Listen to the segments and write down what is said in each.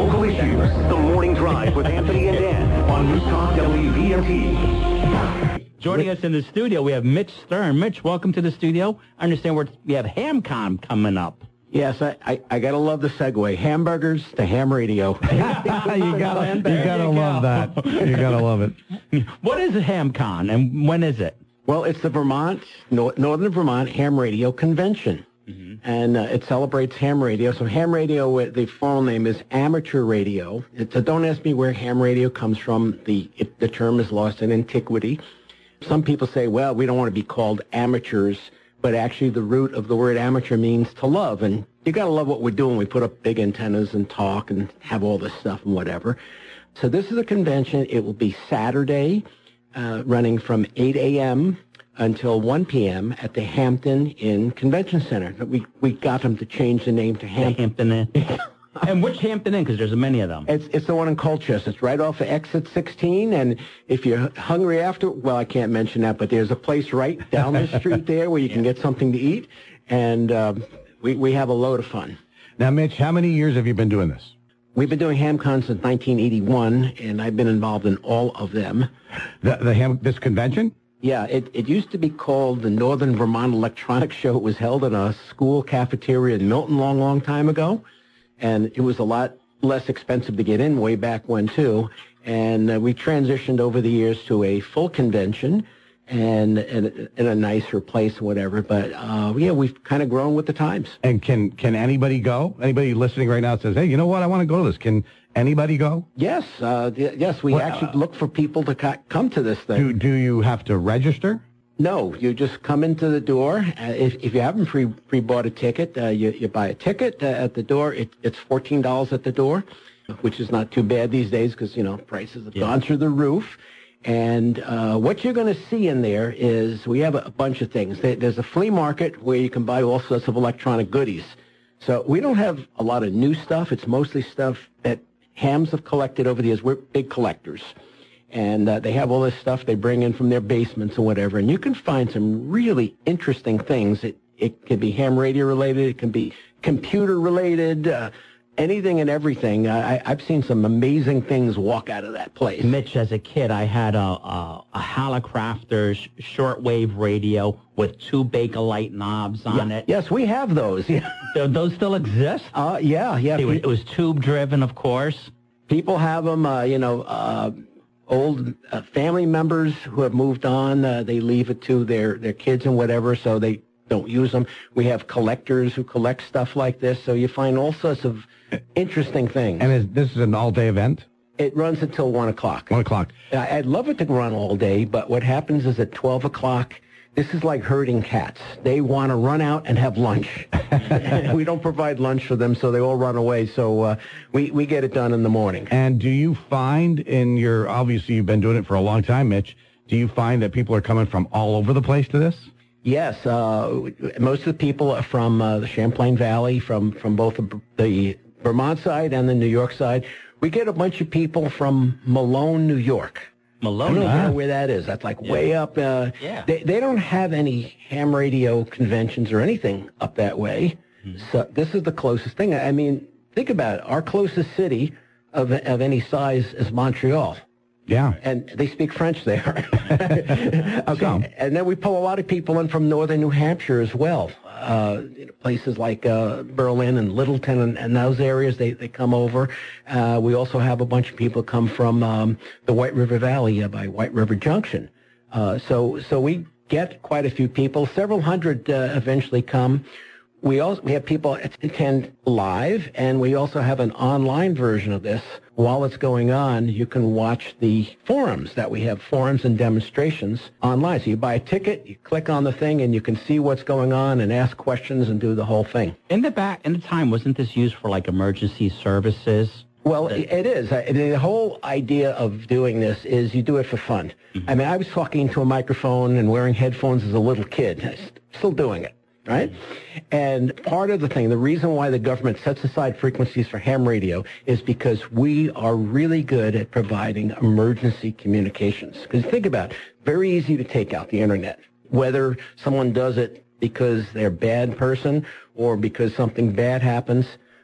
Local issues. The Morning Drive with Anthony and Dan on News Talk WVMT. Joining us in the studio, we have Mitch Stern. Mitch, welcome to the studio. I understand we have HamCon coming up. Yes, I gotta love the segue. Hamburgers to ham radio. you gotta love that. You gotta love it. What is HamCon and when is it? Well, it's the Northern Vermont Ham Radio Convention. And it celebrates ham radio. So ham radio, the formal name is amateur radio. Don't ask me where ham radio comes from. The term is lost in antiquity. Some people say, well, we don't want to be called amateurs, but actually the root of the word amateur means to love. And you got to love what we're doing. We put up big antennas and talk and have all this stuff and whatever. So this is a convention. It will be Saturday, running from 8 a.m. until 1 p.m. at the Hampton Inn Convention Center. We got them to change the name to Hampton Inn. And which Hampton Inn? Because there's many of them. It's the one in Colchester. It's right off of exit 16. And if you're hungry after, well, I can't mention that, but there's a place right down the street there where you can get something to eat. And we have a load of fun. Now, Mitch, how many years have you been doing this? We've been doing HamCon since 1981, and I've been involved in all of them. This convention? Yeah, it used to be called the Northern Vermont Electronics Show. It was held in a school cafeteria in Milton long time ago, and it was a lot less expensive to get in way back when, too. And we transitioned over the years to a full convention and in a nicer place or whatever. But, yeah, we've kind of grown with the times. And can anybody go? Anybody listening right now says, hey, you know what, I want to go to this. Can anybody go? Yes, we actually look for people to come to this thing. Do you have to register? No, you just come into the door. If you haven't pre-bought a ticket, you buy a ticket at the door. It's $14 at the door, which is not too bad these days because, prices have gone through the roof. And what you're going to see in there is we have a bunch of things. There's a flea market where you can buy all sorts of electronic goodies. So we don't have a lot of new stuff. It's mostly stuff that hams have collected over the years. We're big collectors. And they have all this stuff they bring in from their basements and whatever. And you can find some really interesting things. It can be ham radio related. It can be computer related. Anything and everything. I've seen some amazing things walk out of that place. Mitch, as a kid, I had a Hallicrafters shortwave radio with 2 Bakelite knobs on it. Yes, we have those. Yeah. Those still exist? Yeah. It was tube driven, of course. People have them, old family members who have moved on, they leave it to their kids and whatever, so they don't use them. We have collectors who collect stuff like this, so you find all sorts of interesting things. And this is an all-day event? It runs until 1 o'clock. 1 o'clock. I'd love it to run all day, but what happens is at 12 o'clock, this is like herding cats. They want to run out and have lunch. We don't provide lunch for them, so they all run away. So we get it done in the morning. And do you find obviously you've been doing it for a long time, Mitch, do you find that people are coming from all over the place to this? Yes. Most of the people are from the Champlain Valley, from both the Vermont side and the New York side. We get a bunch of people from Malone, New York. Malone, I don't know where that is. That's like way up. They don't have any ham radio conventions or anything up that way. So this is the closest thing. I mean, think about it. Our closest city of any size is Montreal. Yeah. And they speak French there. Okay. And then we pull a lot of people in from northern New Hampshire as well. Places like Berlin and Littleton and those areas, they come over. We also have a bunch of people come from the White River Valley by White River Junction. So we get quite a few people. Several hundred eventually come. We have people attend live, and we also have an online version of this. While it's going on, you can watch the forums that we have, forums and demonstrations online. So you buy a ticket, you click on the thing, and you can see what's going on and ask questions and do the whole thing. In the time, wasn't this used for like emergency services? Well, it is. The whole idea of doing this is you do it for fun. I mean, I was talking to a microphone and wearing headphones as a little kid. Still doing it. Right? And part of the reason why the government sets aside frequencies for ham radio is because we are really good at providing emergency communications. Because think about it, very easy to take out the internet. Whether someone does it because they're a bad person or because something bad happens,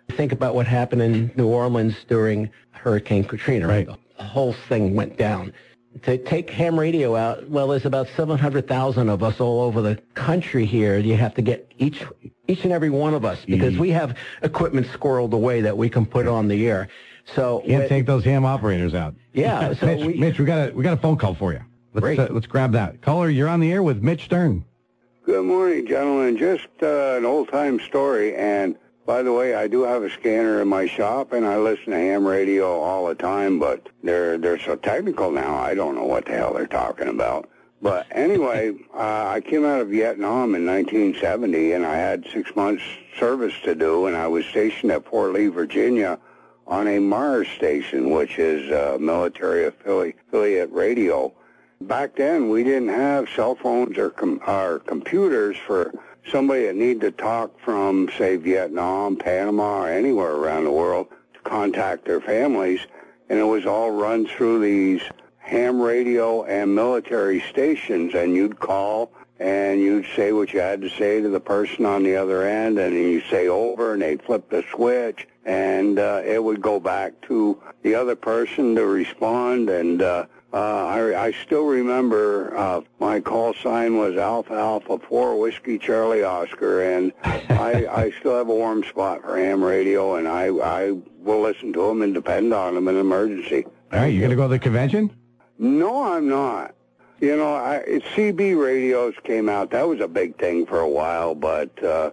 Think about what happened in New Orleans during Hurricane Katrina. Right. The whole thing went down. To take ham radio out, well, there's about 700,000 of us all over the country here. You have to get each and every one of us, because we have equipment squirreled away that we can put on the air. So Can't take those ham operators out. Yeah. So Mitch, we got a phone call for you. Let's grab that. Caller, you're on the air with Mitch Stern. Good morning, gentlemen. Just an old-time story, and by the way, I do have a scanner in my shop, and I listen to ham radio all the time, but they're so technical now, I don't know what the hell they're talking about. But anyway, I came out of Vietnam in 1970, and I had 6 months service to do, and I was stationed at Fort Lee, Virginia, on a Mars station, which is a military affiliate radio. Back then, we didn't have cell phones or computers for somebody that needed to talk from, say, Vietnam, Panama, or anywhere around the world to contact their families, and it was all run through these ham radio and military stations, and you'd call and you'd say what you had to say to the person on the other end, and then you say over, and they'd flip the switch, and it would go back to the other person to respond, and I still remember my call sign was Alpha Alpha 4 Whiskey Charlie Oscar, and I still have a warm spot for ham radio, and I will listen to them and depend on them in an emergency. All right, you going to go to the convention? No, I'm not. You know, CB radios came out. That was a big thing for a while, but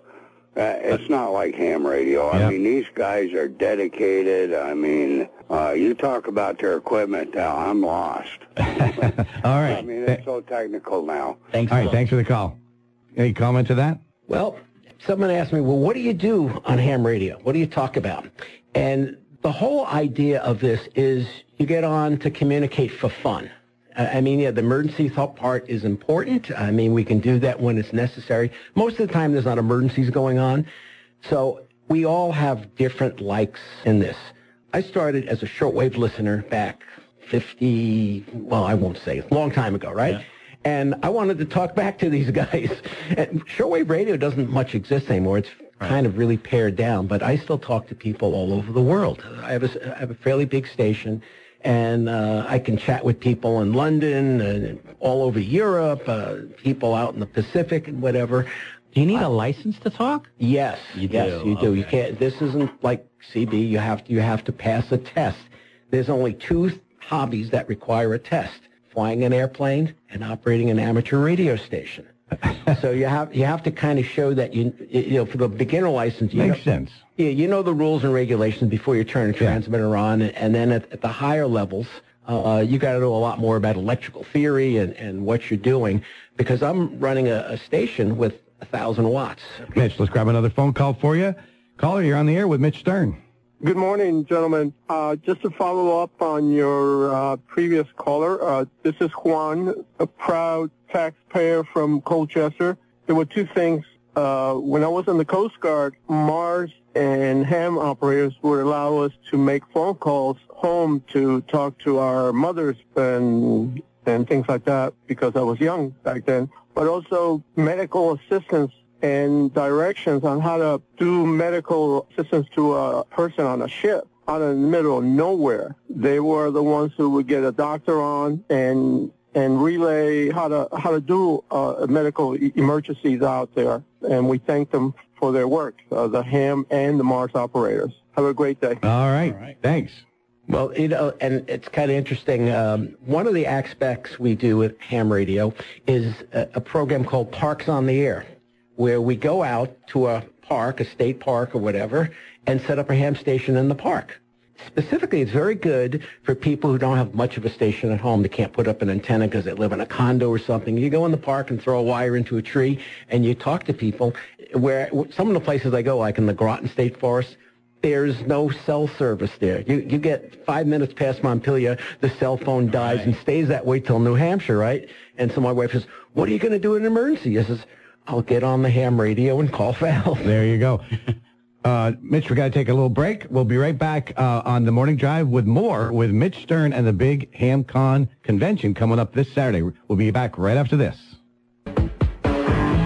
it's not like ham radio. Yeah. I mean, these guys are dedicated. I mean, you talk about their equipment now, I'm lost. All right. I mean, it's so technical now. Thanks. All right, thanks for the call. Any comment to that? Well, someone asked me, well, what do you do on ham radio? What do you talk about? And the whole idea of this is you get on to communicate for fun. I mean, yeah, the emergency part is important. I mean, we can do that when it's necessary. Most of the time, there's not emergencies going on. So we all have different likes in this. I started as a shortwave listener back 50, well, I won't say, a long time ago, right? Yeah. And I wanted to talk back to these guys. And shortwave radio doesn't much exist anymore. It's kind of really pared down, but I still talk to people all over the world. I have a fairly big station, and I can chat with people in London and all over Europe, people out in the Pacific and whatever. Do you need a license to talk? Yes. You do? Yes, you do. Okay. You can't. This isn't like CB. You have to pass a test. There's only two hobbies that require a test: flying an airplane and operating an amateur radio station. So you have to kind of show that you know, for the beginner license. Makes sense. Yeah, you know the rules and regulations before you turn a transmitter on, and then at the higher levels, you got to know a lot more about electrical theory and what you're doing. Because I'm running a station with 1,000 watts. Mitch, let's grab another phone call for you. Caller, you're on the air with Mitch Stern. Good morning, gentlemen. Just to follow up on your previous caller, this is Juan, a proud taxpayer from Colchester. There were two things. When I was in the Coast Guard, Mars and ham operators would allow us to make phone calls home to talk to our mothers and things like that, because I was young back then, but also medical assistance and directions on how to do medical assistance to a person on a ship out in the middle of nowhere. They were the ones who would get a doctor on and relay how to do medical emergencies out there. And we thank them for their work, the ham and the Mars operators. Have a great day. All right. Thanks. Well, you know, and it's kind of interesting. One of the aspects we do with ham radio is a program called Parks on the Air, where we go out to a park, a state park or whatever, and set up a ham station in the park. Specifically, it's very good for people who don't have much of a station at home. They can't put up an antenna because they live in a condo or something. You go in the park and throw a wire into a tree, and you talk to people. Where some of the places I go, like in the Groton State Forest, there's no cell service there. You get 5 minutes past Montpelier, the cell phone dies and stays that way till New Hampshire, right? And so my wife says, what are you going to do in an emergency? I says, I'll get on the ham radio and call Val. There you go. Mitch, we got to take a little break. We'll be right back on the Morning Drive with more with Mitch Stern and the big HamCon convention coming up this Saturday. We'll be back right after this.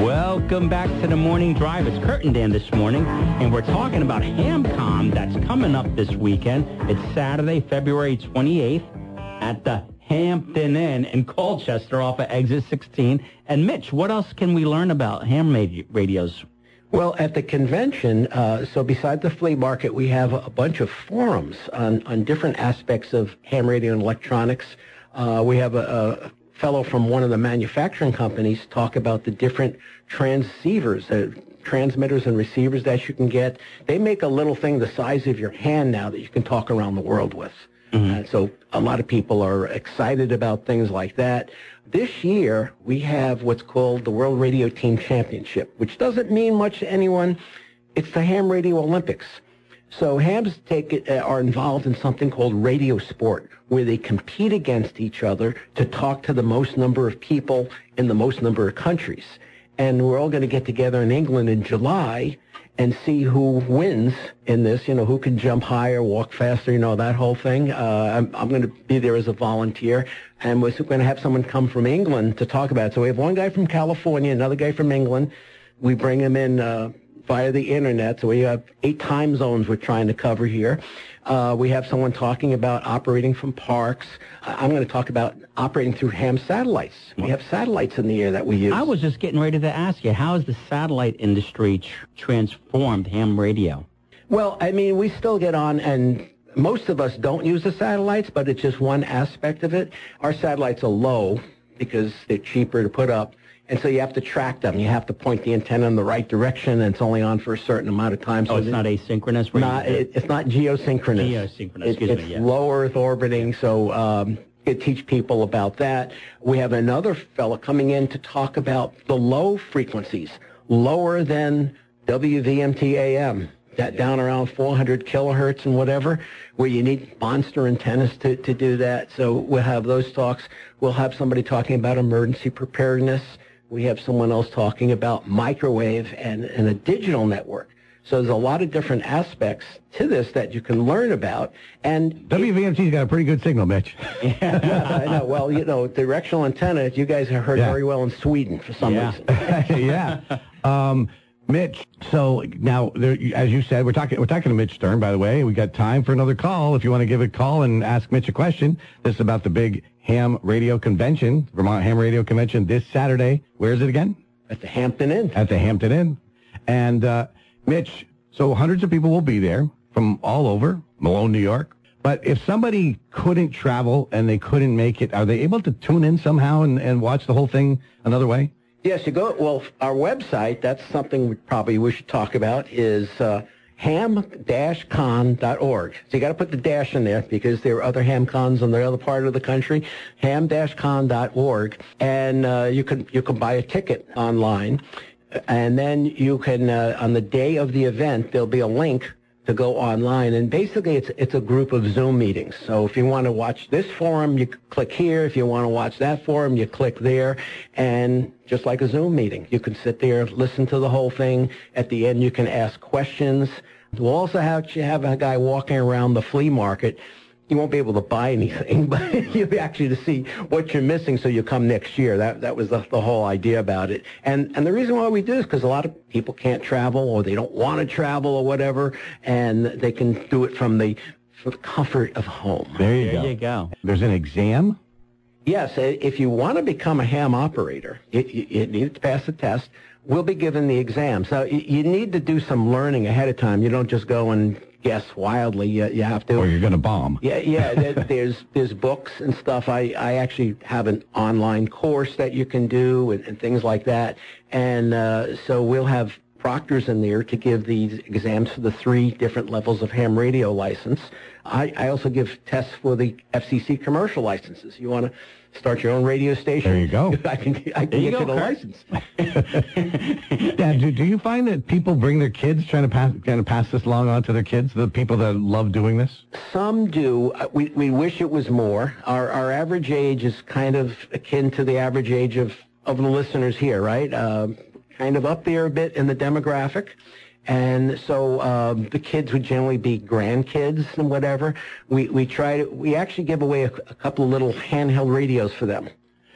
Welcome back to the Morning Drive. It's Kurt and Dan this morning, and we're talking about HamCon that's coming up this weekend. It's Saturday, February 28th at the Hampton Inn in Colchester off of Exit 16. And Mitch, what else can we learn about ham radios? Well, at the convention, so beside the flea market, we have a bunch of forums on different aspects of ham radio and electronics. We have a fellow from one of the manufacturing companies talk about the different transceivers, transmitters and receivers that you can get. They make a little thing the size of your hand now that you can talk around the world with. So a lot of people are excited about things like that. This year, we have what's called the World Radio Team Championship, which doesn't mean much to anyone. It's the Ham Radio Olympics. So hams are involved in something called radio sport, where they compete against each other to talk to the most number of people in the most number of countries. And we're all going to get together in England in July and see who wins in this, who can jump higher, walk faster, that whole thing. I'm going to be there as a volunteer, and we're going to have someone come from England to talk about it. So we have one guy from California, another guy from England. We bring him in via the internet, so we have 8 time zones we're trying to cover here. We have someone talking about operating from parks. I'm going to talk about operating through ham satellites. We have satellites in the air that we use. I was just getting ready to ask you, how has the satellite industry transformed ham radio? Well, I mean, we still get on, and most of us don't use the satellites, but it's just one aspect of it. Our satellites are low because they're cheaper to put up. And so you have to track them. You have to point the antenna in the right direction, and it's only on for a certain amount of time. So it's not asynchronous? It's not geosynchronous. It's low Earth orbiting, so it teach people about that. We have another fellow coming in to talk about the low frequencies, lower than WVMT AM, that down around 400 kilohertz and whatever, where you need monster antennas to do that. So we'll have those talks. We'll have somebody talking about emergency preparedness. We have someone else talking about microwave and a digital network. So there's a lot of different aspects to this that you can learn about. And WVMT's got a pretty good signal, Mitch. Yeah, I know. Well, directional antenna, you guys have heard very well in Sweden for some reason. Yeah. Mitch, so now, as you said, we're talking to Mitch Stern, by the way. We got time for another call. If you want to give a call and ask Mitch a question, this is about the big ham radio convention, Vermont Ham Radio Convention, this Saturday. Where is it again? At the Hampton Inn. At the Hampton Inn. And, Mitch, so hundreds of people will be there from all over, Malone, New York. But if somebody couldn't travel and they couldn't make it, are they able to tune in somehow and watch the whole thing another way? Yes, our website, that's something we should talk about, is ham-con.org. So you got to put the dash in there because there are other ham cons in the other part of the country, ham-con.org. And you can buy a ticket online. And then you can, on the day of the event, there'll be a link to go online, and basically it's a group of Zoom meetings. So if you want to watch this forum, you click here. If you want to watch that forum, you click there, and just like a Zoom meeting, you can sit there, listen to the whole thing. At the end, you can ask questions. We'll also have a guy walking around the flea market. You won't be able to buy anything, but you'll be actually to see what you're missing, so you come next year. That was the whole idea about it. And the reason why we do is because a lot of people can't travel, or they don't want to travel, or whatever, and they can do it from the comfort of home. There you go. There's an exam? Yes. If you want to become a ham operator, you need to pass the test. We'll be given the exam. So you need to do some learning ahead of time. You don't just go and guess wildly. You have to. Or you're going to bomb. Yeah. There's books and stuff. I actually have an online course that you can do and things like that. And so we'll have proctors in there to give these exams for the 3 different levels of ham radio license. I also give tests for the FCC commercial licenses. You want to start your own radio station? There you go. I can get you the license. Dad, do you find that people bring their kids, trying to pass this along on to their kids, the people that love doing this? Some do. We wish it was more. Our average age is kind of akin to the average age of the listeners here, right? Kind of up there a bit in the demographic. And so the kids would generally be grandkids and whatever. We actually give away a couple of little handheld radios for them.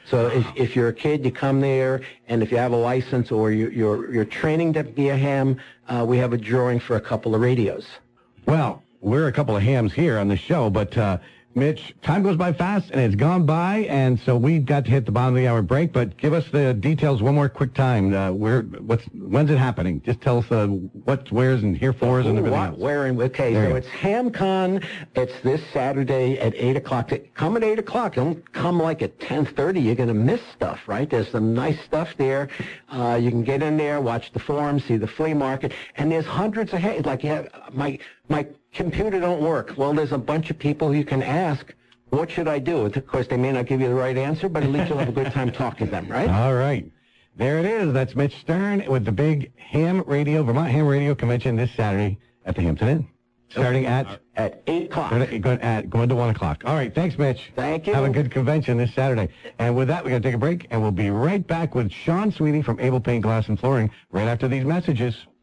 So if you're a kid, you come there, and if you have a license or you're training to be a ham, we have a drawing for a couple of radios. Well, we're a couple of hams here on the show, but Mitch, time goes by fast, and it's gone by, and so we've got to hit the bottom of the hour break, but give us the details one more quick time. When's it happening? Just tell us what, where's, and here for, and everything else. Where, and okay, so it's HamCon. It's this Saturday at 8 o'clock. Come at 8 o'clock. Don't come like at 10:30. You're going to miss stuff, right? There's some nice stuff there. You can get in there, watch the forum, see the flea market, and there's hundreds of hams. Like, my computer don't work. Well, there's a bunch of people you can ask, what should I do? Of course, they may not give you the right answer, but at least you'll have a good time talking to them, right? All right. There it is. That's Mitch Stern with the big Vermont Ham Radio Convention this Saturday at the Hampton Inn. Starting at 8 o'clock. Going to 1 o'clock. All right. Thanks, Mitch. Thank you. Have a good convention this Saturday. And with that, we're going to take a break, and we'll be right back with Sean Sweeney from Able Paint Glass and Flooring right after these messages.